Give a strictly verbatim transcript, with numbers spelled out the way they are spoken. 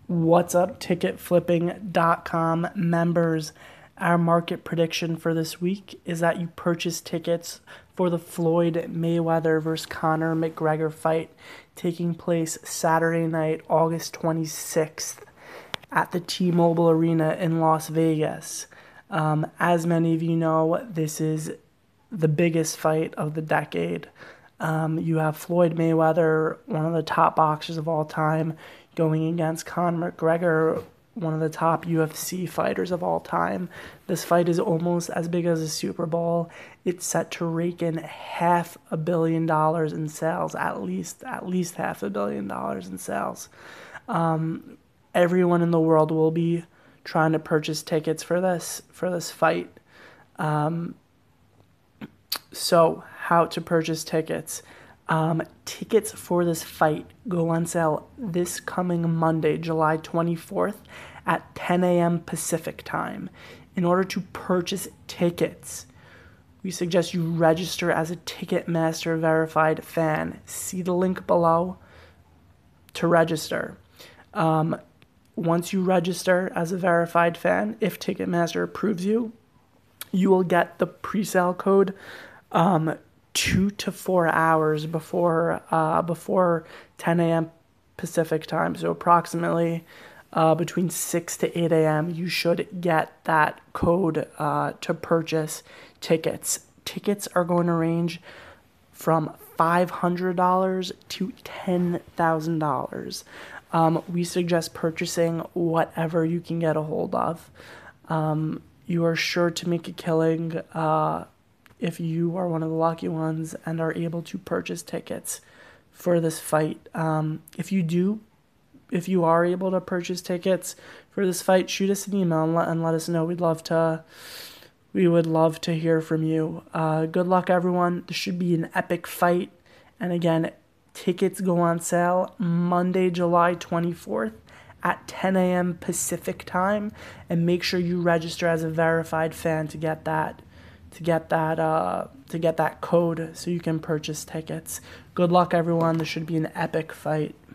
What's up, ticket flipping dot com members? Our market prediction for this week is that you purchase tickets for the Floyd Mayweather versus Conor McGregor fight taking place Saturday night, August twenty-sixth at the T-Mobile Arena in Las Vegas. Um, as many of you know, this is the biggest fight of the decade. Um, you have Floyd Mayweather, one of the top boxers of all time, going against Conor McGregor, one of the top U F C fighters of all time. This fight is almost as big as a Super Bowl. It's set to rake in half a billion dollars in sales, at least at least half a billion dollars in sales. Um, everyone in the world will be trying to purchase tickets for this for this fight. Um, so, how to purchase tickets? Um, tickets for this fight go on sale this coming Monday, July twenty-fourth at ten a.m. Pacific time. In order to purchase tickets, we suggest you register as a Ticketmaster verified fan. See the link below to register. Um, once you register as a verified fan, if Ticketmaster approves you, you will get the pre-sale code um, two to four hours before uh, before ten a.m. Pacific time. So approximately uh, between six to eight a.m. you should get that code uh, to purchase tickets. Tickets are going to range from five hundred dollars to ten thousand dollars. Um, we suggest purchasing whatever you can get a hold of. Um, you are sure to make a killing uh, if you are one of the lucky ones and are able to purchase tickets for this fight. Um, if you do, if you are able to purchase tickets for this fight, shoot us an email and let, and let us know. We'd love to, we would love to hear from you. Uh, good luck, everyone. This should be an epic fight. And again, tickets go on sale Monday, July twenty-fourth at ten a.m. Pacific time. And make sure you register as a verified fan to get that to get that uh, to get that code so you can purchase tickets. Good luck, everyone. This should be an epic fight.